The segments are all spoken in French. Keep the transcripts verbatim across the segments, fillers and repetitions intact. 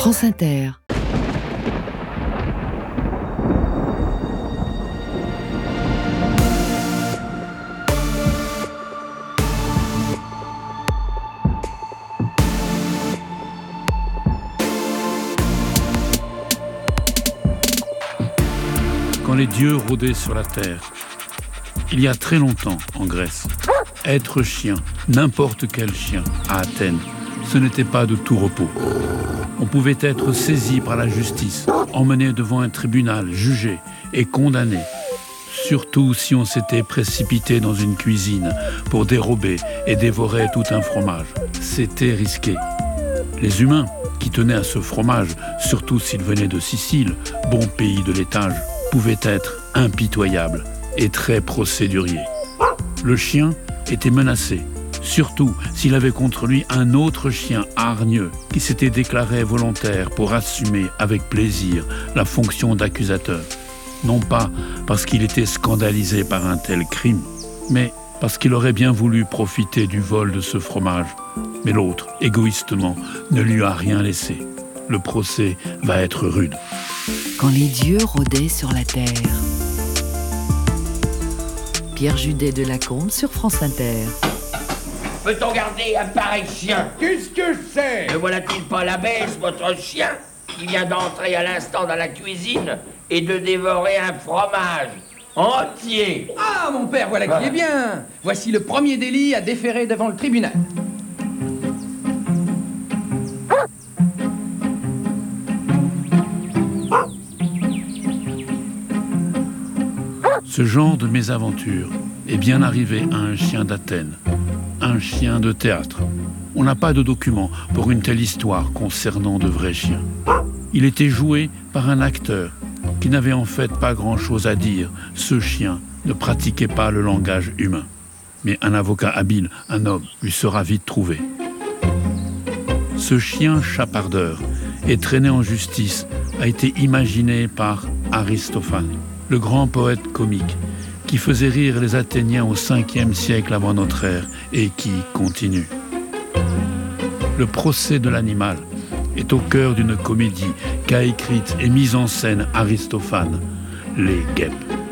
France Inter. Quand les dieux rôdaient sur la terre, il y a très longtemps en Grèce, être chien, n'importe quel chien, à Athènes, ce n'était pas de tout repos. On pouvait être saisi par la justice, emmené devant un tribunal, jugé et condamné, surtout si on s'était précipité dans une cuisine pour dérober et dévorer tout un fromage. C'était risqué. Les humains qui tenaient à ce fromage, surtout s'il venait de Sicile, bon pays de laitage, pouvaient être impitoyables et très procéduriers. Le chien était menacé, surtout s'il avait contre lui un autre chien hargneux qui s'était déclaré volontaire pour assumer avec plaisir la fonction d'accusateur. Non pas parce qu'il était scandalisé par un tel crime, mais parce qu'il aurait bien voulu profiter du vol de ce fromage. Mais l'autre, égoïstement, ne lui a rien laissé. Le procès va être rude. Quand les dieux rôdaient sur la terre. Pierre Judet de Lacombe sur France Inter. Peut-on garder un pareil chien? Qu'est-ce que c'est? Ne voilà-t-il pas la baisse, votre chien, qui vient d'entrer à l'instant dans la cuisine et de dévorer un fromage entier? Ah, mon père, voilà qui est bien. Voici le premier délit à déférer devant le tribunal. Ce genre de mésaventure est bien arrivé à un chien d'Athènes, un chien de théâtre. On n'a pas de documents pour une telle histoire concernant de vrais chiens. Il était joué par un acteur qui n'avait en fait pas grand-chose à dire. Ce chien ne pratiquait pas le langage humain. Mais un avocat habile, un homme, lui sera vite trouvé. Ce chien chapardeur et traîné en justice a été imaginé par Aristophane, le grand poète comique, qui faisait rire les Athéniens au cinquième siècle avant notre ère et qui continue. Le procès de l'animal est au cœur d'une comédie qu'a écrite et mise en scène Aristophane, Les Guêpes.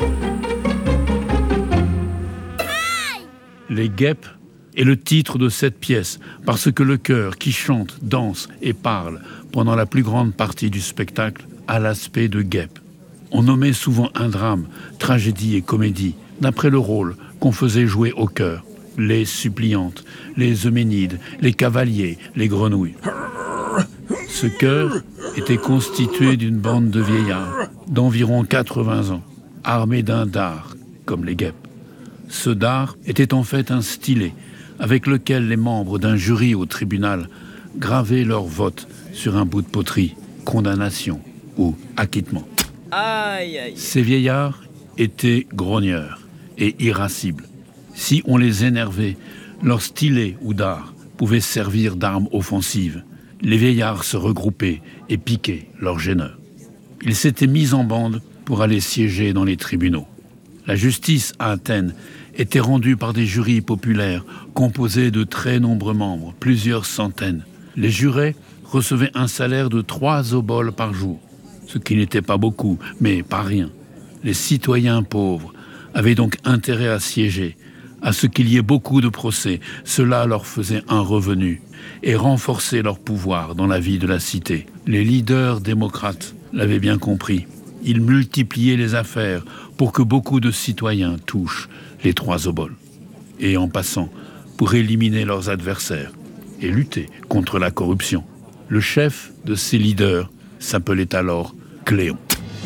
Les Guêpes est le titre de cette pièce parce que le chœur qui chante, danse et parle pendant la plus grande partie du spectacle a l'aspect de guêpe. On nommait souvent un drame, tragédie et comédie, d'après le rôle qu'on faisait jouer au chœur. Les suppliantes, les euménides, les cavaliers, les grenouilles. Ce chœur était constitué d'une bande de vieillards d'environ quatre-vingts ans, armés d'un dard, comme les guêpes. Ce dard était en fait un stylet avec lequel les membres d'un jury au tribunal gravaient leur vote sur un bout de poterie, condamnation ou acquittement. Aïe, aïe. Ces vieillards étaient grogneurs et irascibles. Si on les énervait, leur stylet ou dard pouvait servir d'arme offensive. Les vieillards se regroupaient et piquaient leurs gêneurs. Ils s'étaient mis en bande pour aller siéger dans les tribunaux. La justice à Athènes était rendue par des jurys populaires composés de très nombreux membres, plusieurs centaines. Les jurés recevaient un salaire de trois oboles par jour, ce qui n'était pas beaucoup, mais pas rien. Les citoyens pauvres avaient donc intérêt à siéger, à ce qu'il y ait beaucoup de procès. Cela leur faisait un revenu et renforçait leur pouvoir dans la vie de la cité. Les leaders démocrates l'avaient bien compris. Ils multipliaient les affaires pour que beaucoup de citoyens touchent les trois oboles. Et en passant, pour éliminer leurs adversaires et lutter contre la corruption. Le chef de ces leaders s'appelait alors Cléon.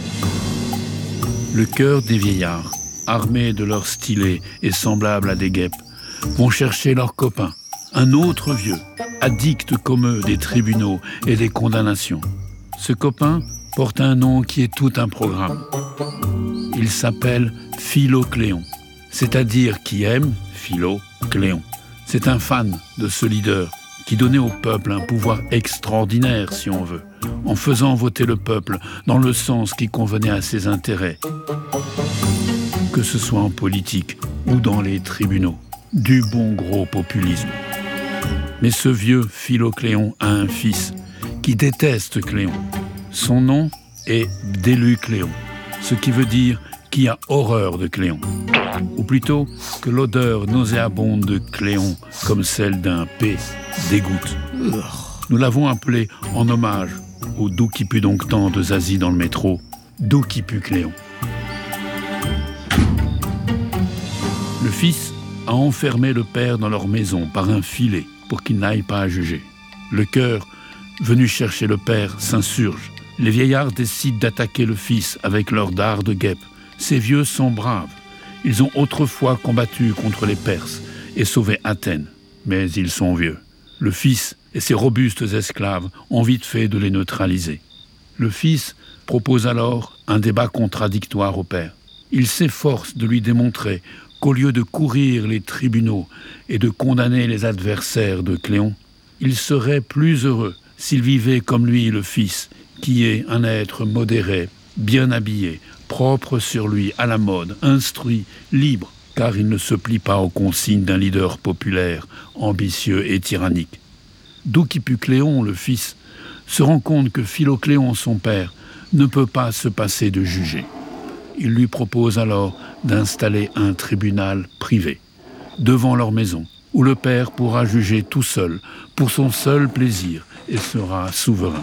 Le chœur des vieillards, armés de leurs stylets et semblables à des guêpes, vont chercher leurs copains, un autre vieux, addict comme eux des tribunaux et des condamnations. Ce copain porte un nom qui est tout un programme. Il s'appelle Philocléon, c'est-à-dire qui aime Philocléon. C'est un fan de ce leader qui donnait au peuple un pouvoir extraordinaire, si on veut, en faisant voter le peuple dans le sens qui convenait à ses intérêts, que ce soit en politique ou dans les tribunaux. Du bon gros populisme. Mais ce vieux Philocléon a un fils qui déteste Cléon. Son nom est Bdélucléon, ce qui veut dire qui a horreur de Cléon. Ou plutôt que l'odeur nauséabonde de Cléon, comme celle d'un P, dégoûte. Nous l'avons appelé en hommage au doux qui pue donc tant de Zazie dans le métro, doux qui pue Cléon. Le fils a enfermé le père dans leur maison par un filet pour qu'il n'aille pas à juger. Le cœur, venu chercher le père, s'insurge. Les vieillards décident d'attaquer le fils avec leurs dards de guêpe. Ces vieux sont braves. Ils ont autrefois combattu contre les Perses et sauvé Athènes, mais ils sont vieux. Le fils et ses robustes esclaves ont vite fait de les neutraliser. Le fils propose alors un débat contradictoire au père. Il s'efforce de lui démontrer qu'au lieu de courir les tribunaux et de condamner les adversaires de Cléon, il serait plus heureux s'il vivait comme lui le fils, qui est un être modéré, bien habillé, propre sur lui, à la mode, instruit, libre, car il ne se plie pas aux consignes d'un leader populaire, ambitieux et tyrannique. Douquippucléon, le fils, se rend compte que Philocléon, son père, ne peut pas se passer de juger. Il lui propose alors d'installer un tribunal privé, devant leur maison, où le père pourra juger tout seul, pour son seul plaisir, et sera souverain.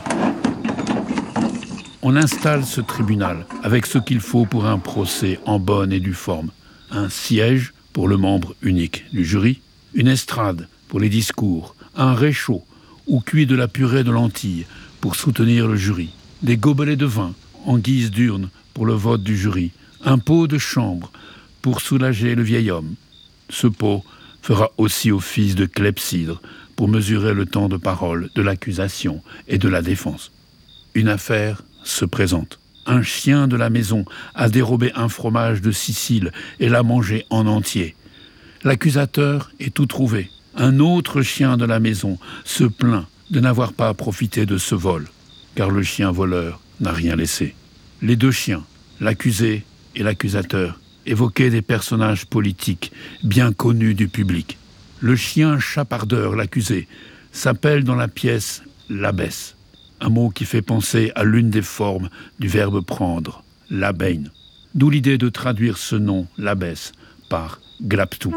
On installe ce tribunal avec ce qu'il faut pour un procès en bonne et due forme. Un siège pour le membre unique du jury, une estrade pour les discours, un réchaud où cuit de la purée de lentilles pour soutenir le jury, des gobelets de vin en guise d'urne pour le vote du jury, un pot de chambre pour soulager le vieil homme. Ce pot fera aussi office de clepsydre pour mesurer le temps de parole de l'accusation et de la défense. Une affaire se présente. Un chien de la maison a dérobé un fromage de Sicile et l'a mangé en entier. L'accusateur est tout trouvé. Un autre chien de la maison se plaint de n'avoir pas profité de ce vol, car le chien voleur n'a rien laissé. Les deux chiens, l'accusé et l'accusateur, évoquaient des personnages politiques bien connus du public. Le chien chapardeur, l'accusé, s'appelle dans la pièce l'abbesse, un mot qui fait penser à l'une des formes du verbe prendre, l'abeine. D'où l'idée de traduire ce nom, l'abbesse, par glaptou.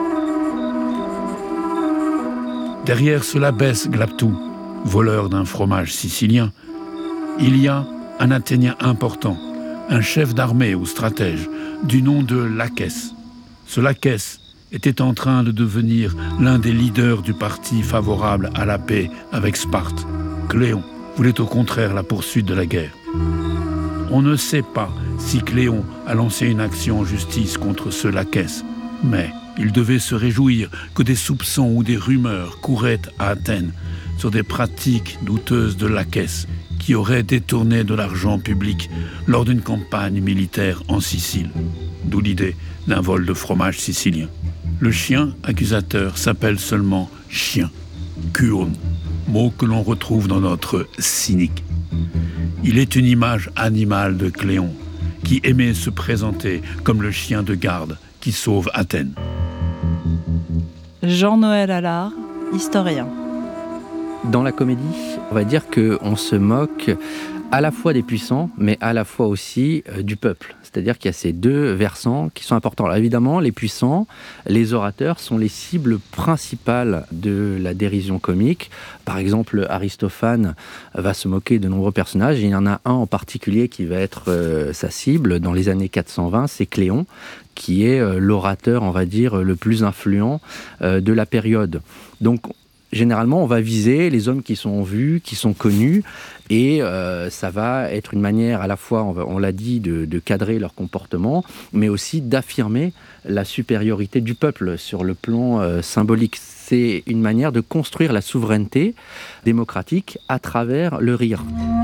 Derrière ce l'abbesse glaptou, voleur d'un fromage sicilien, il y a un Athénien important, un chef d'armée ou stratège, du nom de Lachès. Ce Lachès était en train de devenir l'un des leaders du parti favorable à la paix avec Sparte. Cléon voulait au contraire la poursuite de la guerre. On ne sait pas si Cléon a lancé une action en justice contre ce Lachès, mais il devait se réjouir que des soupçons ou des rumeurs couraient à Athènes sur des pratiques douteuses de Lachès qui aurait détourné de l'argent public lors d'une campagne militaire en Sicile. D'où l'idée d'un vol de fromage sicilien. Le chien accusateur s'appelle seulement chien, kuon, mot que l'on retrouve dans notre cynique. Il est une image animale de Cléon, qui aimait se présenter comme le chien de garde qui sauve Athènes. Jean-Noël Allard, historien. Dans la comédie, on va dire qu'on se moque à la fois des puissants, mais à la fois aussi euh, du peuple. C'est-à-dire qu'il y a ces deux versants qui sont importants. Alors évidemment, les puissants, les orateurs sont les cibles principales de la dérision comique. Par exemple, Aristophane va se moquer de nombreux personnages. Il y en a un en particulier qui va être euh, sa cible dans les années quatre cent vingt, c'est Cléon, qui est euh, l'orateur, on va dire, le plus influent euh, de la période. Donc, généralement, on va viser les hommes qui sont vus, qui sont connus, et euh, ça va être une manière à la fois, on, va, on l'a dit, de, de cadrer leur comportement, mais aussi d'affirmer la supériorité du peuple sur le plan euh, symbolique. C'est une manière de construire la souveraineté démocratique à travers le rire.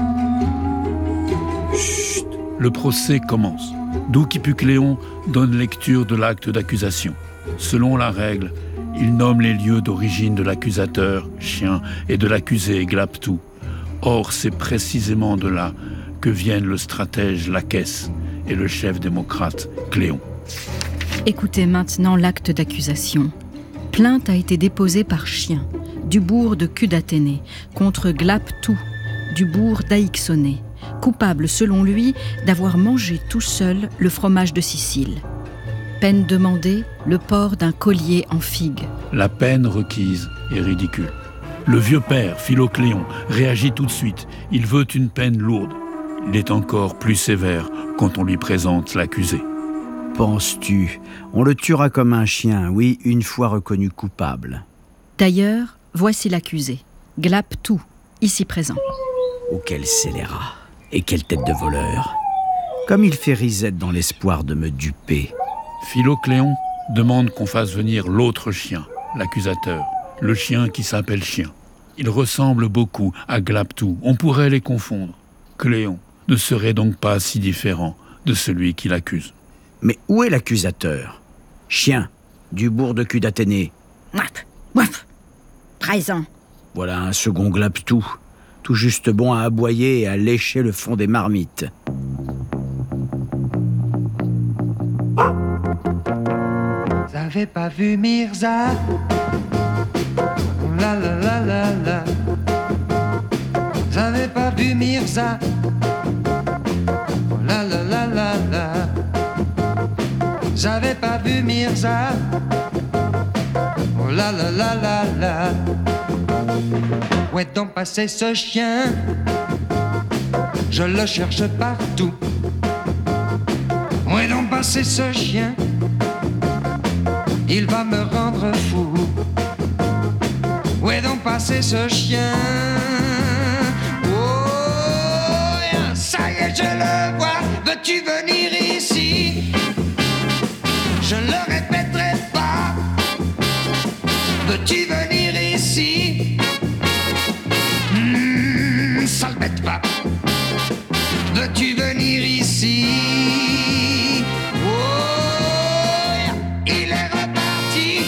Chut, le procès commence. Douquippucléon donne lecture de l'acte d'accusation. Selon la règle, il nomme les lieux d'origine de l'accusateur, chien, et de l'accusé, glaptou. Or, c'est précisément de là que viennent le stratège Lachès et le chef démocrate, Cléon. Écoutez maintenant l'acte d'accusation. Plainte a été déposée par chien, du bourg de Cudathénée, contre Glaptou, du bourg d'Aixonnet, coupable selon lui d'avoir mangé tout seul le fromage de Sicile. Peine demandée, le port d'un collier en figue. La peine requise est ridicule. Le vieux père, Philocléon, réagit tout de suite. Il veut une peine lourde. Il est encore plus sévère quand on lui présente l'accusé. Penses-tu ? On le tuera comme un chien, oui, une fois reconnu coupable. D'ailleurs, voici l'accusé, Glaptou, ici présent. Oh, quel scélérat ! Et quelle tête de voleur ! Comme il fait risette dans l'espoir de me duper. Philocléon demande qu'on fasse venir l'autre chien, l'accusateur, le chien qui s'appelle Chien. Il ressemble beaucoup à Glaptou, on pourrait les confondre. Cléon ne serait donc pas si différent de celui qui l'accuse. Mais où est l'accusateur ? Chien, du bourg de cul d'Athénée. Mouaf, mouaf, présent. Voilà un second Glaptou, tout juste bon à aboyer et à lécher le fond des marmites. Vous avez pas vu Mirza? La la la la la. Vous avez pas vu Mirza? La la la la la. J'avais pas vu Mirza. Oh la la la la la. Où est donc passé ce chien? Je le cherche partout. Où est donc passé ce chien? Il va me rendre fou. Où est donc passé ce chien? Oh, ça y est, je le vois. Veux-tu venir ici? Je le répéterai pas. Veux-tu venir ici? Mmh, sale bête va. Veux-tu venir ici? Oh, il est reparti.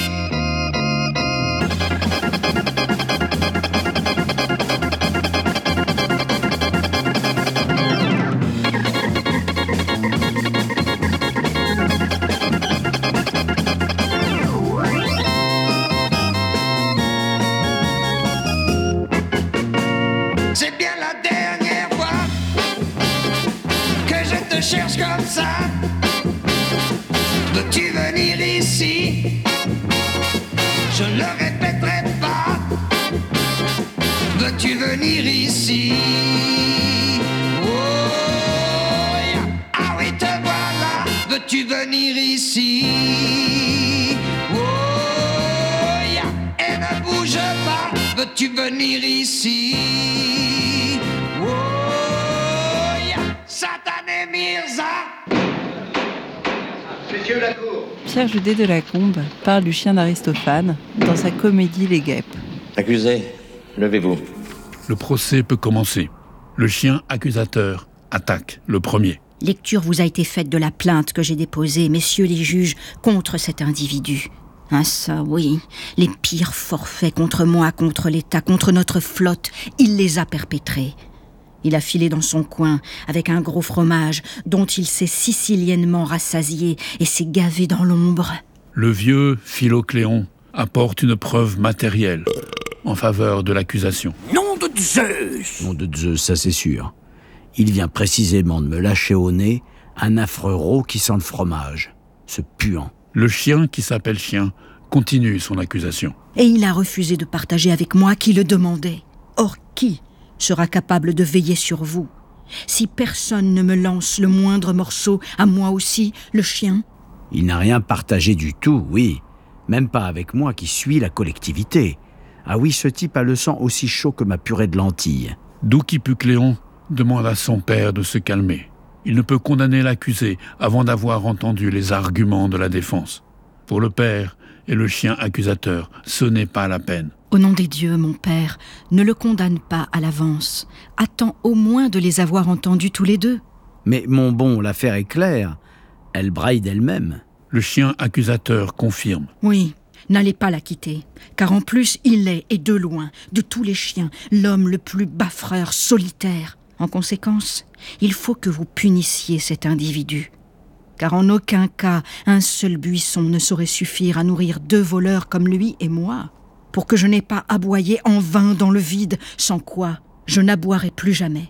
C'est bien la dernière fois que je te cherche comme ça. Veux-tu venir ici? Je le répéterai pas. Veux-tu venir ici? Oh, yeah. Ah oui, te voilà. Veux-tu venir ici? Oh, yeah. Et ne bouge pas. Veux-tu venir ici? Oh, yeah. Satané Mirza. Messieurs la cour. Pierre Judet de Lacombe parle du chien d'Aristophane dans sa comédie Les Guêpes. Accusé, levez-vous. Le procès peut commencer. Le chien accusateur attaque le premier. Lecture vous a été faite de la plainte que j'ai déposée, messieurs les juges, contre cet individu. Ah ça, oui, les pires forfaits contre moi, contre l'État, contre notre flotte, il les a perpétrés. Il a filé dans son coin avec un gros fromage dont il s'est siciliennement rassasié et s'est gavé dans l'ombre. Le vieux Philocléon apporte une preuve matérielle en faveur de l'accusation. Nom de Zeus! Nom de Zeus, ça c'est sûr. Il vient précisément de me lâcher au nez un affreux rot qui sent le fromage. Ce puant. Le chien qui s'appelle Chien continue son accusation. Et il a refusé de partager avec moi qui le demandait. Or, qui sera capable de veiller sur vous? Si personne ne me lance le moindre morceau, à moi aussi, le chien? Il n'a rien partagé du tout, oui. Même pas avec moi qui suis la collectivité. Ah oui, ce type a le sang aussi chaud que ma purée de lentilles. Douquipucléon demande à son père de se calmer. Il ne peut condamner l'accusé avant d'avoir entendu les arguments de la défense. Pour le père et le chien accusateur, ce n'est pas la peine. Au nom des dieux, mon père, ne le condamne pas à l'avance. Attends au moins de les avoir entendus tous les deux. Mais mon bon, l'affaire est claire. Elle braille d'elle-même. Le chien accusateur confirme. Oui, n'allez pas la quitter, car en plus, il est, et de loin, de tous les chiens, l'homme le plus baffreur, solitaire. En conséquence, il faut que vous punissiez cet individu. Car en aucun cas, un seul buisson ne saurait suffire à nourrir deux voleurs comme lui et moi, pour que je n'aie pas aboyé en vain dans le vide, sans quoi Je n'aboierai plus jamais.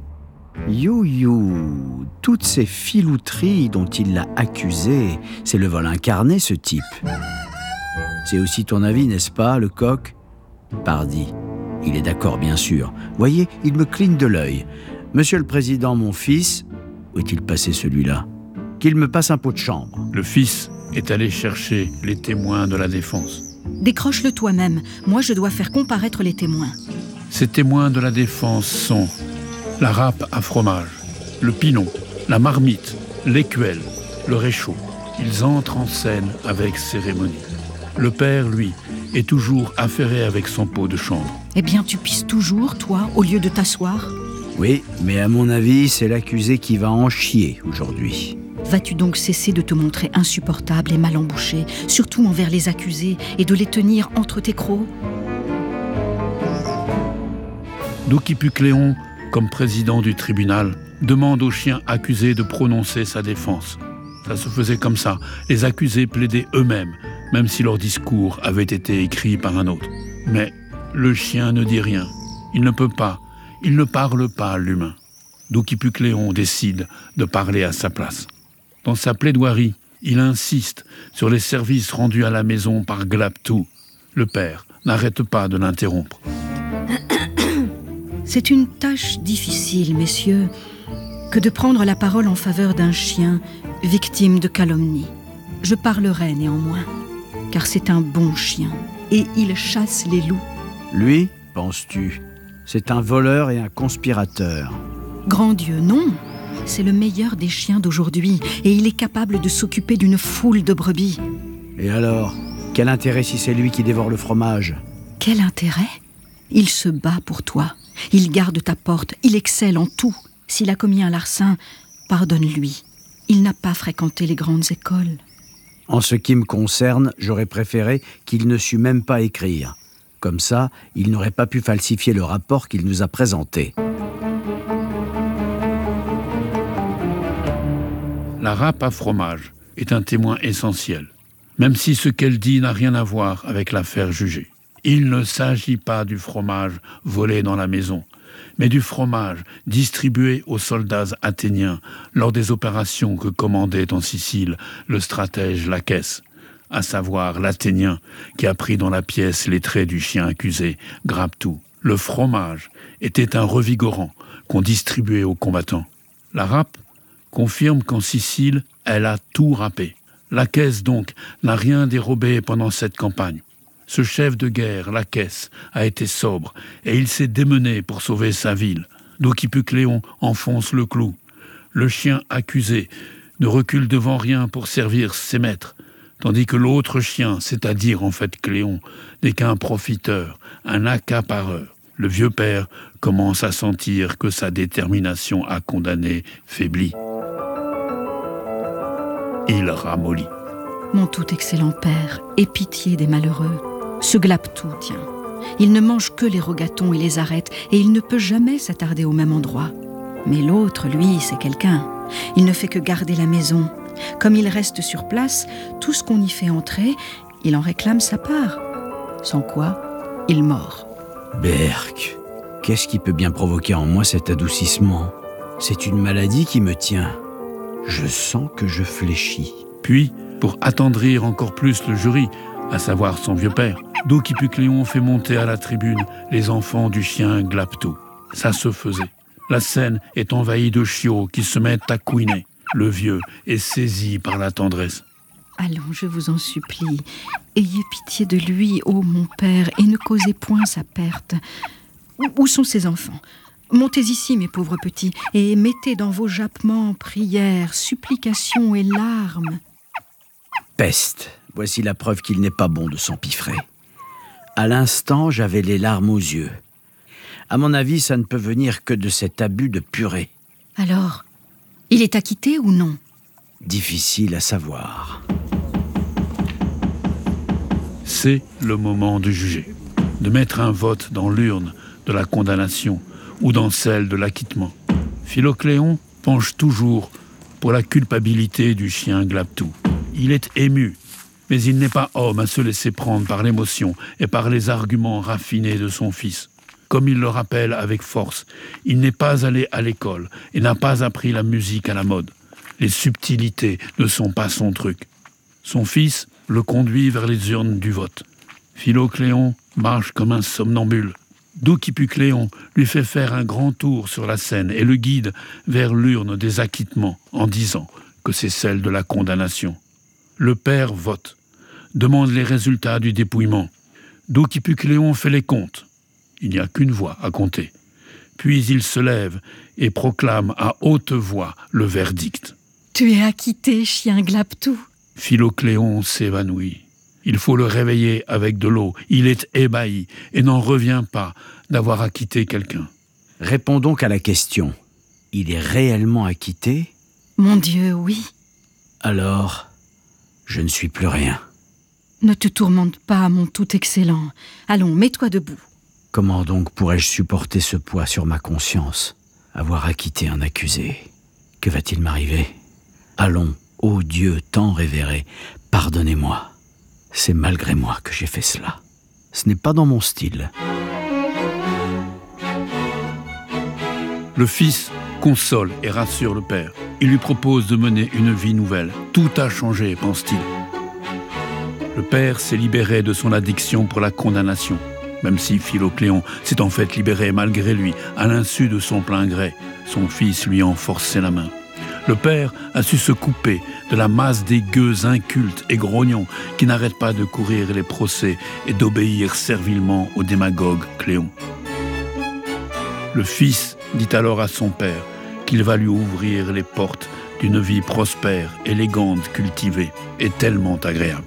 You-you, toutes ces filouteries dont il l'a accusé, c'est le vol incarné, ce type. C'est aussi ton avis, n'est-ce pas, le coq ? Pardi, il est d'accord, bien sûr. Voyez, il me cligne de l'œil. Monsieur le Président, mon fils, où est-il passé celui-là ? Qu'il me passe un pot de chambre. Le fils est allé chercher les témoins de la défense. Décroche-le toi-même. Moi, je dois faire comparaître les témoins. Ces témoins de la défense sont la râpe à fromage, le pinon, la marmite, l'écuelle, le réchaud. Ils entrent en scène avec cérémonie. Le père, lui, est toujours affairé avec son pot de chambre. Eh bien, tu pisses toujours, toi, au lieu de t'asseoir ? Oui, mais à mon avis, c'est l'accusé qui va en chier aujourd'hui. Vas-tu donc cesser de te montrer insupportable et mal embouché, surtout envers les accusés, et de les tenir entre tes crocs ? Douki-Puc-Léon, comme président du tribunal, demande au chien accusé de prononcer sa défense. Ça se faisait comme ça. Les accusés plaidaient eux-mêmes, même si leur discours avait été écrit par un autre. Mais le chien ne dit rien. Il ne peut pas. Il ne parle pas, l'humain. Douki-Puc-Léon décide de parler à sa place. Dans sa plaidoirie, il insiste sur les services rendus à la maison par Glaptou. Le père n'arrête pas de l'interrompre. C'est une tâche difficile, messieurs, que de prendre la parole en faveur d'un chien victime de calomnie. Je parlerai néanmoins, car c'est un bon chien, et il chasse les loups. Lui, penses-tu, c'est un voleur et un conspirateur. Grand Dieu, non. C'est le meilleur des chiens d'aujourd'hui, et il est capable de s'occuper d'une foule de brebis. Et alors, quel intérêt si c'est lui qui dévore le fromage ? Quel intérêt ? Il se bat pour toi. Il garde ta porte. Il excelle en tout. S'il a commis un larcin, pardonne-lui. Il n'a pas fréquenté les grandes écoles. En ce qui me concerne, j'aurais préféré qu'il ne sût même pas écrire. Comme ça, il n'aurait pas pu falsifier le rapport qu'il nous a présenté. La râpe à fromage est un témoin essentiel, même si ce qu'elle dit n'a rien à voir avec l'affaire jugée. Il ne s'agit pas du fromage volé dans la maison, mais du fromage distribué aux soldats athéniens lors des opérations que commandait en Sicile le stratège Laquès, à savoir l'Athénien qui a pris dans la pièce les traits du chien accusé, Graptou. Le fromage était un revigorant qu'on distribuait aux combattants. La râpe confirme qu'en Sicile, elle a tout râpé. Laquès, donc, n'a rien dérobé pendant cette campagne. Ce chef de guerre, Laquès, a été sobre et il s'est démené pour sauver sa ville. Douki-Puc-Léon enfonce le clou. Le chien accusé ne recule devant rien pour servir ses maîtres, tandis que l'autre chien, c'est-à-dire en fait Cléon, n'est qu'un profiteur, un accapareur. Le vieux père commence à sentir que sa détermination à condamner faiblit. Il ramollit. Mon tout excellent père, aie pitié des malheureux. Ce Glaptou, tiens. Il ne mange que les rogatons et les arêtes, et il ne peut jamais s'attarder au même endroit. Mais l'autre, lui, c'est quelqu'un. Il ne fait que garder la maison. Comme il reste sur place, tout ce qu'on y fait entrer, il en réclame sa part. Sans quoi, il mord. Berk, qu'est-ce qui peut bien provoquer en moi cet adoucissement ? C'est une maladie qui me tient. Je sens que je fléchis. Puis, pour attendrir encore plus le jury, à savoir son vieux père, Douki-Puc-Léon fait monter à la tribune les enfants du chien Glaptou. Ça se faisait. La scène est envahie de chiots qui se mettent à couiner. Le vieux est saisi par la tendresse. Allons, je vous en supplie, ayez pitié de lui, ô mon père, et ne causez point sa perte. Où, où sont ses enfants ? Montez ici, mes pauvres petits, et mettez dans vos jappements prières, supplications et larmes. Peste, voici la preuve qu'il n'est pas bon de s'empiffrer. À l'instant, j'avais les larmes aux yeux. À mon avis, ça ne peut venir que de cet abus de purée. Alors, il est acquitté ou non ? Difficile à savoir. C'est le moment de juger, de mettre un vote dans l'urne de la condamnation ou dans celle de l'acquittement. Philocléon penche toujours pour la culpabilité du chien Glaptou. Il est ému, mais il n'est pas homme à se laisser prendre par l'émotion et par les arguments raffinés de son fils. comme il le rappelle avec force, il n'est pas allé à l'école et n'a pas appris la musique à la mode. Les subtilités ne sont pas son truc. Son fils le conduit vers les urnes du vote. Philocléon marche comme un somnambule. Douquippucléon lui fait faire un grand tour sur la scène et le guide vers l'urne des acquittements en disant que c'est celle de la condamnation. Le père vote, demande les résultats du dépouillement. Douquippucléon fait les comptes. Il n'y a qu'une voix à compter. Puis il se lève et proclame à haute voix le verdict. Tu es acquitté, chien Glaptou. Philocléon s'évanouit. Il faut le réveiller avec de l'eau. Il est ébahi et n'en revient pas d'avoir acquitté quelqu'un. Réponds donc à la question. Il est réellement acquitté ? Mon Dieu, oui. Alors, je ne suis plus rien. Ne te tourmente pas, mon tout excellent. Allons, mets-toi debout. Comment donc pourrais-je supporter ce poids sur ma conscience ? Avoir acquitté un accusé. Que va-t-il m'arriver ? Allons, ô Dieu tant révéré, pardonnez-moi. C'est malgré moi que j'ai fait cela. Ce n'est pas dans mon style. Le fils console et rassure le père. Il lui propose de mener une vie nouvelle. Tout a changé, pense-t-il. Le père s'est libéré de son addiction pour la condamnation, même si Philocléon s'est en fait libéré malgré lui, à l'insu de son plein gré. Son fils lui en forçait la main. Le père a su se couper de la masse des gueux incultes et grognons qui n'arrêtent pas de courir les procès et d'obéir servilement au démagogue Cléon. Le fils dit alors à son père qu'il va lui ouvrir les portes d'une vie prospère, élégante, cultivée et tellement agréable.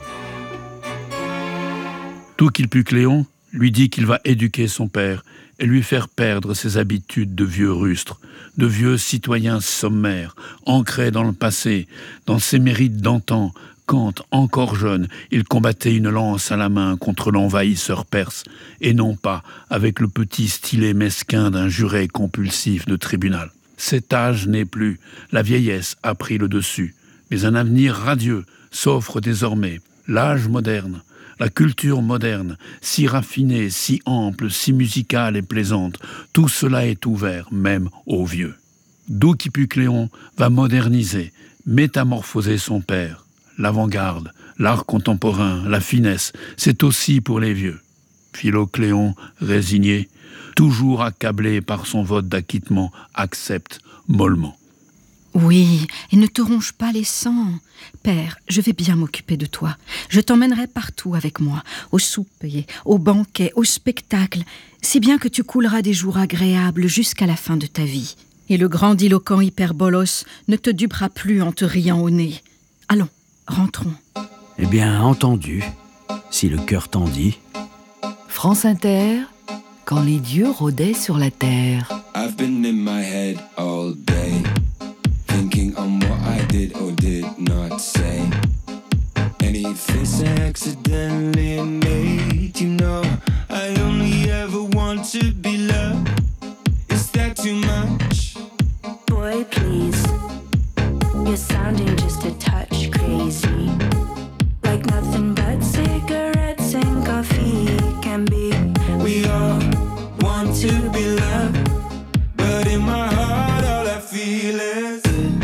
Douquippucléon lui dit qu'il va éduquer son père et lui faire perdre ses habitudes de vieux rustres, de vieux citoyens sommaires, ancrés dans le passé, dans ses mérites d'antan, quand, encore jeune, il combattait une lance à la main contre l'envahisseur perse, et non pas avec le petit stylet mesquin d'un juré compulsif de tribunal. Cet âge n'est plus, la vieillesse a pris le dessus, mais un avenir radieux s'offre désormais, l'âge moderne, la culture moderne, si raffinée, si ample, si musicale et plaisante, tout cela est ouvert même aux vieux. Douquippucléon va moderniser, métamorphoser son père. L'avant-garde, l'art contemporain, la finesse, c'est aussi pour les vieux. Philocléon, résigné, toujours accablé par son vote d'acquittement, accepte mollement. Oui, et ne te ronge pas les sangs. Père, je vais bien m'occuper de toi. Je t'emmènerai partout avec moi, au souper, au banquet, au spectacle, si bien que tu couleras des jours agréables jusqu'à la fin de ta vie. Et le grandiloquent Hyperbolos ne te dupera plus en te riant au nez. Allons, rentrons. Eh bien, entendu, si le cœur t'en dit. France Inter, quand les dieux rôdaient sur la terre. I've been in my head all day, thinking on what I did or did not say. Any face I accidentally made, you know, I only ever want to be loved. Is that too much? Boy, please, you're sounding just a touch crazy. Like nothing but cigarettes and coffee can be. We all want to be loved, but in my heart all I feel is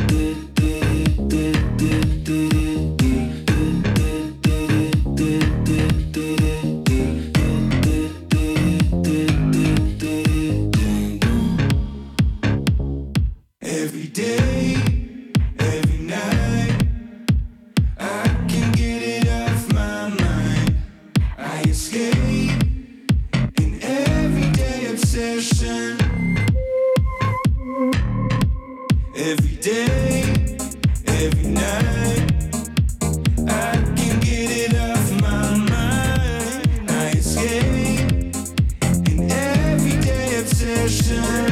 every day, every night, I can get it off my mind. I escape in everyday obsession. Every day, every night, I can get it off my mind. I escape in everyday obsession.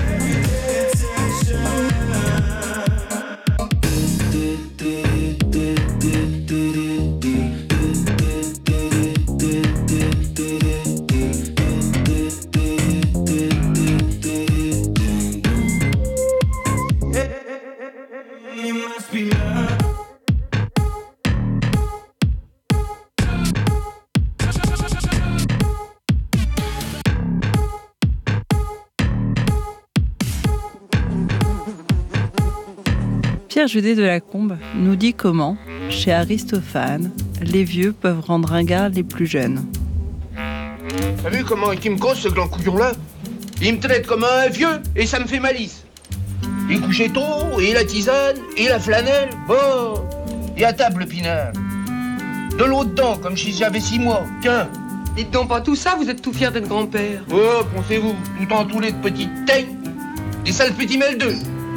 Pierre Judet de Lacombe nous dit comment, chez Aristophane, les vieux peuvent rendre ringards les plus jeunes. T'as vu comment il me grosse ce gland couillon-là? Il me traite comme un vieux et ça me fait malice. Il couchait tôt, et la tisane, et la flanelle, bon. Et à table le pinard. De l'eau dedans, comme si j'avais six mois, tiens. Dites donc pas tout ça, vous êtes tout fier d'être grand-père. Oh, pensez-vous, tout entouré de petites tailles, des sales petits meldeux.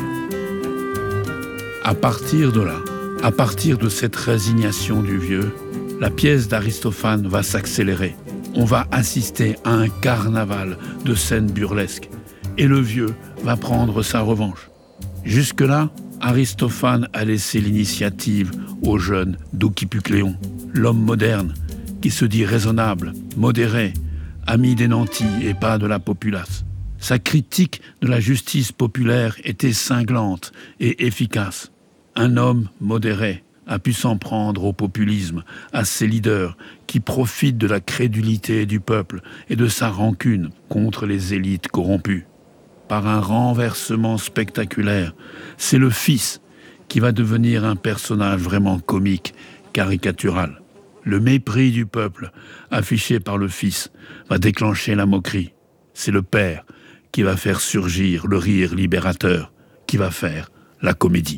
À partir de là, à partir de cette résignation du vieux, la pièce d'Aristophane va s'accélérer. On va assister à un carnaval de scènes burlesques. Et le vieux va prendre sa revanche. Jusque-là, Aristophane a laissé l'initiative au jeune Doukipucléon, l'homme moderne, qui se dit raisonnable, modéré, ami des nantis et pas de la populace. Sa critique de la justice populaire était cinglante et efficace. Un homme modéré a pu s'en prendre au populisme, à ses leaders qui profitent de la crédulité du peuple et de sa rancune contre les élites corrompues. Par un renversement spectaculaire, c'est le fils qui va devenir un personnage vraiment comique, caricatural. Le mépris du peuple, affiché par le fils, va déclencher la moquerie. C'est le père qui va faire surgir le rire libérateur, qui va faire la comédie.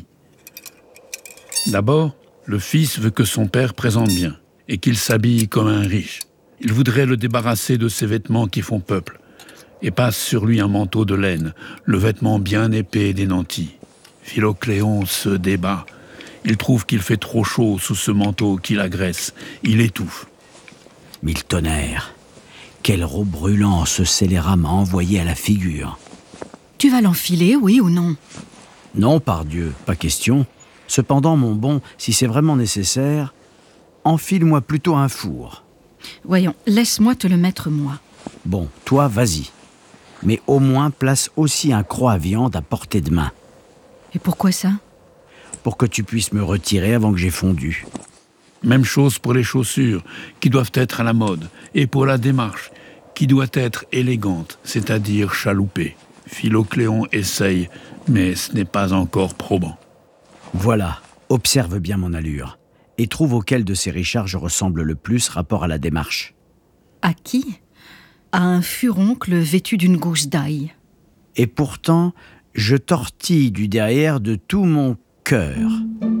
D'abord, le fils veut que son père présente bien et qu'il s'habille comme un riche. Il voudrait le débarrasser de ses vêtements qui font peuple et passe sur lui un manteau de laine, le vêtement bien épais des nantis. Philocléon se débat. Il trouve qu'il fait trop chaud sous ce manteau qui l'agresse. Il étouffe. Mille tonnerres, quelle robe brûlante ce scélérat m'a envoyé à la figure. Tu vas l'enfiler, oui ou non? Non, pardieu, pas question. Cependant, mon bon, si c'est vraiment nécessaire, enfile-moi plutôt un four. Voyons, laisse-moi te le mettre moi. Bon, toi, vas-y. Mais au moins, place aussi un croc à viande à portée de main. Et pourquoi ça? Pour que tu puisses me retirer avant que j'ai fondu. Même chose pour les chaussures, qui doivent être à la mode, et pour la démarche, qui doit être élégante, c'est-à-dire chaloupée. Philocléon essaye, mais ce n'est pas encore probant. Voilà, observe bien mon allure, et trouve auquel de ces Richards je ressemble le plus rapport à la démarche. À qui? À un furoncle vêtu d'une gousse d'ail. Et pourtant, je tortille du derrière de tout mon cœur.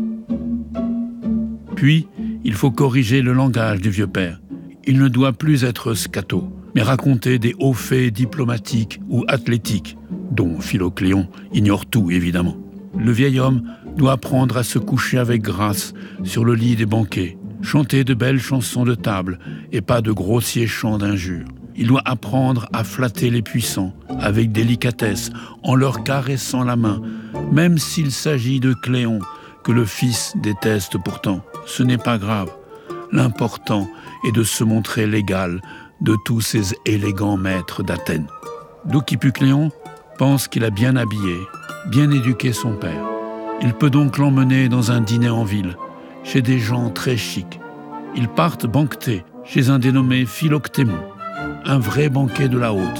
Puis, il faut corriger le langage du vieux père. Il ne doit plus être scato, mais raconter des hauts faits diplomatiques ou athlétiques, dont Philocléon ignore tout, évidemment. Le vieil homme doit apprendre à se coucher avec grâce sur le lit des banquets, chanter de belles chansons de table et pas de grossiers chants d'injures. Il doit apprendre à flatter les puissants avec délicatesse en leur caressant la main, même s'il s'agit de Cléon, que le fils déteste pourtant. Ce n'est pas grave. L'important est de se montrer l'égal de tous ces élégants maîtres d'Athènes. Doukipucléon pense qu'il a bien habillé, bien éduqué son père. Il peut donc l'emmener dans un dîner en ville, chez des gens très chics. Ils partent banqueter chez un dénommé Philoctémon, un vrai banquet de la haute.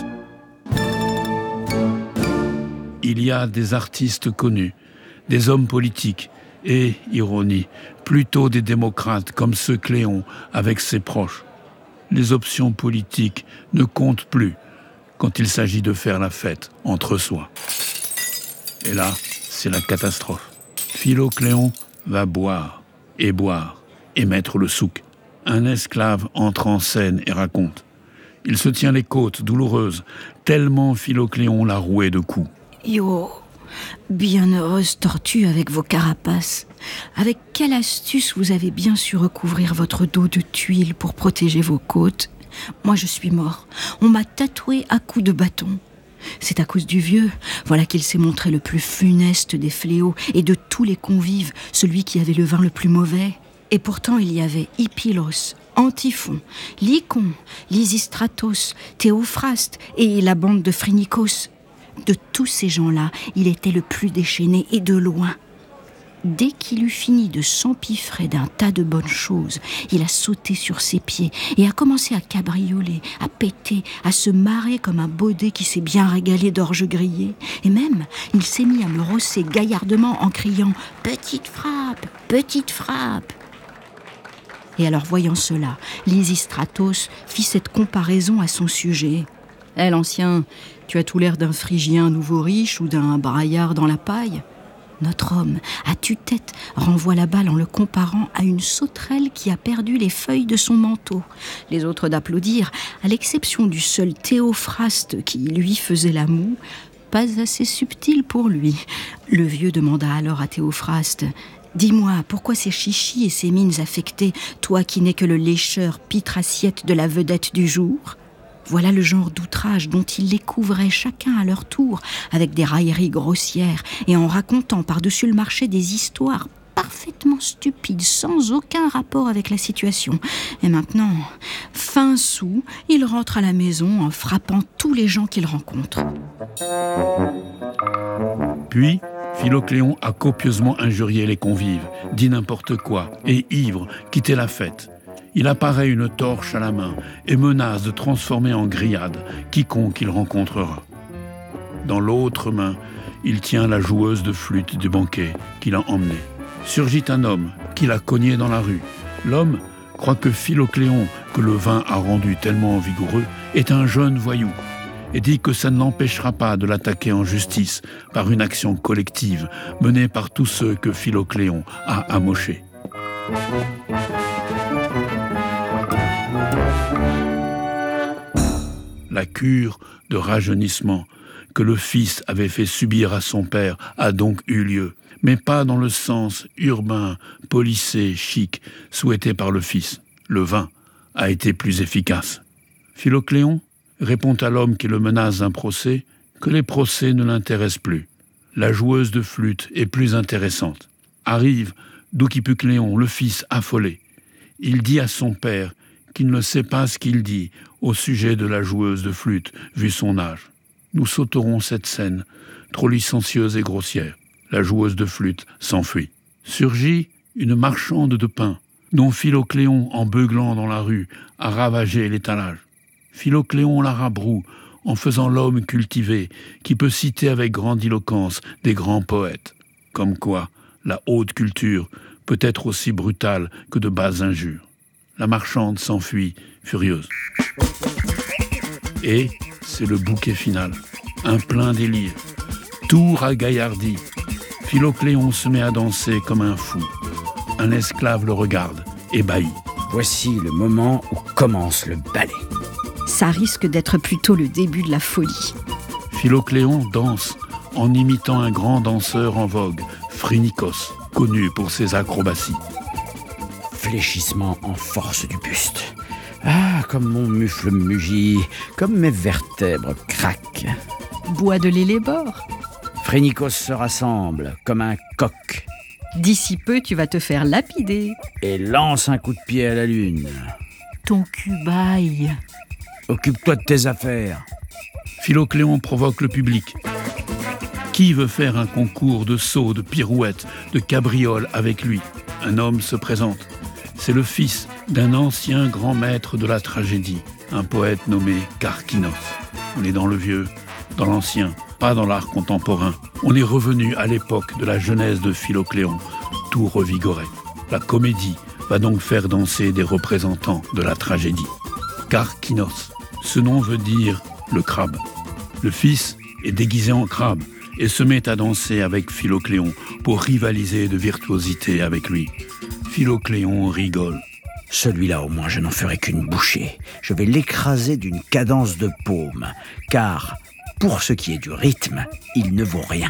Il y a des artistes connus, des hommes politiques et, ironie, plutôt des démocrates comme ce Cléon avec ses proches. Les options politiques ne comptent plus quand il s'agit de faire la fête entre soi. Et là, c'est la catastrophe. Philocléon va boire et boire et mettre le souk. Un esclave entre en scène et raconte. Il se tient les côtes douloureuses, tellement Philocléon l'a roué de coups. Yo, bienheureuse tortue avec vos carapaces. Avec quelle astuce vous avez bien su recouvrir votre dos de tuiles pour protéger vos côtes? Moi, je suis mort. On m'a tatoué à coups de bâton. C'est à cause du vieux. Voilà qu'il s'est montré le plus funeste des fléaux et de tous les convives, celui qui avait le vin le plus mauvais. Et pourtant, il y avait Hippilos, Antiphon, Lycon, Lysistratos, Théophraste et la bande de Phrynikos. De tous ces gens-là, il était le plus déchaîné et de loin. Dès qu'il eut fini de s'empiffrer d'un tas de bonnes choses, il a sauté sur ses pieds et a commencé à cabrioler, à péter, à se marrer comme un baudet qui s'est bien régalé d'orge grillée. Et même, il s'est mis à me rosser gaillardement en criant « Petite frappe, petite frappe !» Et alors, voyant cela, Lysistratos fit cette comparaison à son sujet. « Eh, l'ancien, tu as tout l'air d'un Phrygien nouveau riche ou d'un braillard dans la paille. » Notre homme, à tue-tête, renvoie la balle en le comparant à une sauterelle qui a perdu les feuilles de son manteau. Les autres d'applaudir, à l'exception du seul Théophraste qui, lui, faisait la moue, pas assez subtil pour lui. Le vieux demanda alors à Théophraste « Dis-moi, pourquoi ces chichis et ces mines affectées, toi qui n'es que le lécheur pitre-assiette de la vedette du jour ?» Voilà le genre d'outrage dont ils les couvraient chacun à leur tour, avec des railleries grossières et en racontant par-dessus le marché des histoires parfaitement stupides, sans aucun rapport avec la situation. Et maintenant, fin sou, il rentre à la maison en frappant tous les gens qu'il rencontre. Puis, Philocléon a copieusement injurié les convives, dit n'importe quoi, et ivre, quitté la fête. Il apparaît une torche à la main et menace de transformer en grillade quiconque il rencontrera. Dans l'autre main, il tient la joueuse de flûte du banquet qu'il a emmenée. Surgit un homme qui l'a cogné dans la rue. L'homme croit que Philocléon, que le vin a rendu tellement vigoureux, est un jeune voyou et dit que ça ne l'empêchera pas de l'attaquer en justice par une action collective menée par tous ceux que Philocléon a amochés. La cure de rajeunissement que le fils avait fait subir à son père a donc eu lieu, mais pas dans le sens urbain, policé, chic, souhaité par le fils. Le vin a été plus efficace. Philocléon répond à l'homme qui le menace d'un procès que les procès ne l'intéressent plus. La joueuse de flûte est plus intéressante. Arrive Douquippucléon, le fils affolé. Il dit à son père qu'il ne sait pas ce qu'il dit au sujet de la joueuse de flûte, vu son âge. Nous sauterons cette scène, trop licencieuse et grossière. La joueuse de flûte s'enfuit. Surgit une marchande de pain, dont Philocléon, en beuglant dans la rue, a ravagé l'étalage. Philocléon la rabroue en faisant l'homme cultivé, qui peut citer avec grandiloquence des grands poètes. Comme quoi, la haute culture peut être aussi brutale que de basses injures. La marchande s'enfuit, furieuse. Et c'est le bouquet final, un plein délire. Tout ragaillardi. Philocléon se met à danser comme un fou. Un esclave le regarde, ébahi. Voici le moment où commence le ballet. Ça risque d'être plutôt le début de la folie. Philocléon danse en imitant un grand danseur en vogue, Phrynikos, connu pour ses acrobaties. Fléchissement en force du buste. Ah, comme mon mufle mugit, comme mes vertèbres craquent. Bois de l'élébore. Phrynikos se rassemble comme un coq. D'ici peu, tu vas te faire lapider. Et lance un coup de pied à la lune. Ton cul baille. Occupe-toi de tes affaires. Philocléon provoque le public. Qui veut faire un concours de sauts, de pirouettes, de cabrioles avec lui? Un homme se présente. C'est le fils d'un ancien grand maître de la tragédie, un poète nommé Karkinos. On est dans le vieux, dans l'ancien, pas dans l'art contemporain. On est revenu à l'époque de la jeunesse de Philocléon, tout revigoré. La comédie va donc faire danser des représentants de la tragédie. Karkinos, ce nom veut dire le crabe. Le fils est déguisé en crabe et se met à danser avec Philocléon pour rivaliser de virtuosité avec lui. Philocléon rigole. Celui-là, au moins, je n'en ferai qu'une bouchée. Je vais l'écraser d'une cadence de paume, car, pour ce qui est du rythme, il ne vaut rien.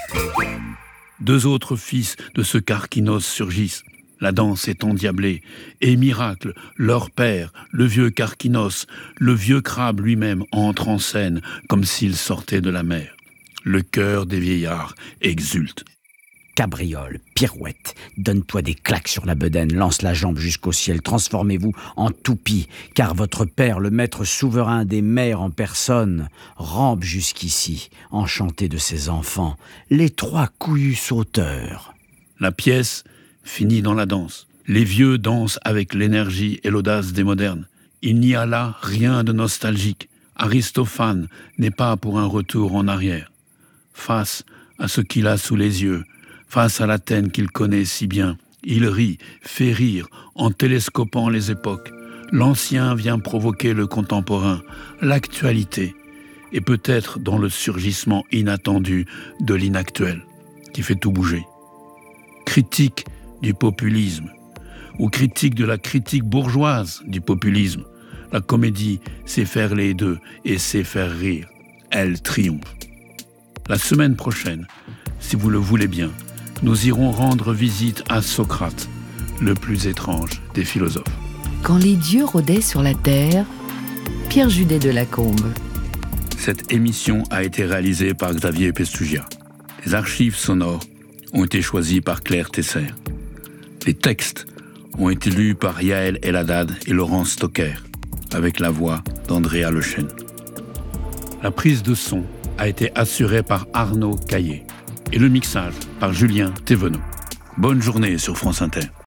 Deux autres fils de ce Karkinos surgissent. La danse est endiablée, et miracle, leur père, le vieux Karkinos, le vieux crabe lui-même, entre en scène comme s'il sortait de la mer. Le cœur des vieillards exulte. Cabriole, pirouette, donne-toi des claques sur la bedaine, lance la jambe jusqu'au ciel, transformez-vous en toupie, car votre père, le maître souverain des mers en personne, rampe jusqu'ici, enchanté de ses enfants, les trois couillus sauteurs. La pièce finit dans la danse. Les vieux dansent avec l'énergie et l'audace des modernes. Il n'y a là rien de nostalgique. Aristophane n'est pas pour un retour en arrière. Face à ce qu'il a sous les yeux, face à l'Athènes qu'il connaît si bien, il rit, fait rire, en télescopant les époques. L'ancien vient provoquer le contemporain, l'actualité, et peut-être dans le surgissement inattendu de l'inactuel, qui fait tout bouger. Critique du populisme, ou critique de la critique bourgeoise du populisme. La comédie sait faire les deux et sait faire rire. Elle triomphe. La semaine prochaine, si vous le voulez bien, nous irons rendre visite à Socrate, le plus étrange des philosophes. Quand les dieux rôdaient sur la terre, Pierre Judet de Lacombe. Cette émission a été réalisée par Xavier Pestugia. Les archives sonores ont été choisies par Claire Tesser. Les textes ont été lus par Yael Eladad et Laurence Stocker, avec la voix d'Andrea Lechêne. La prise de son a été assurée par Arnaud Caillé et le mixage par Julien Thévenot. Bonne journée sur France Inter.